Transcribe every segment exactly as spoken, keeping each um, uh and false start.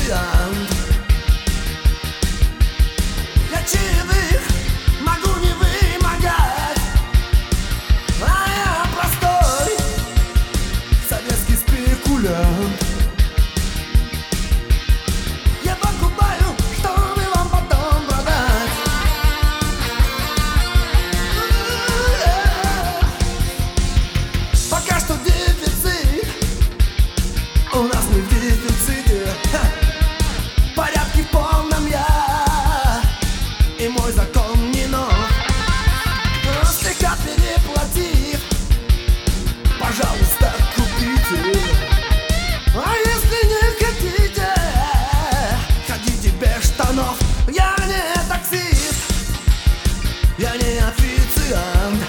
официант. Я чаевых могу не вымогать, а я простой советский спекулянт. Я покупаю, чтобы вам потом продать. Пока что дефицит у нас не в дефиците. Порядки в полном я, и мой закон не нов. Слегка переплатив, пожалуйста, купите. А если не хотите, ходите без штанов. Я не таксист, я не официант.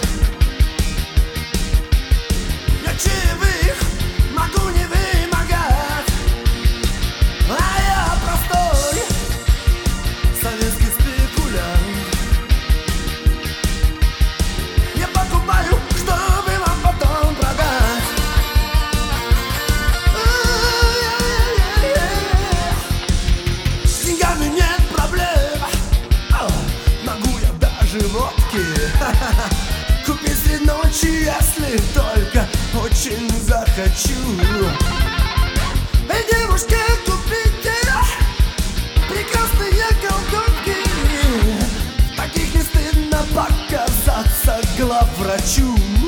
Я чаевых могу не вымогать, а я простой советский спекулянт. Я покупаю, чтобы вам потом продать. С деньгами нет проблем, могу я даже водки купить средь ночи, если только очень захочу. Эй, девушки, купите прекрасные колготки, в таких не стыдно показаться главврачу.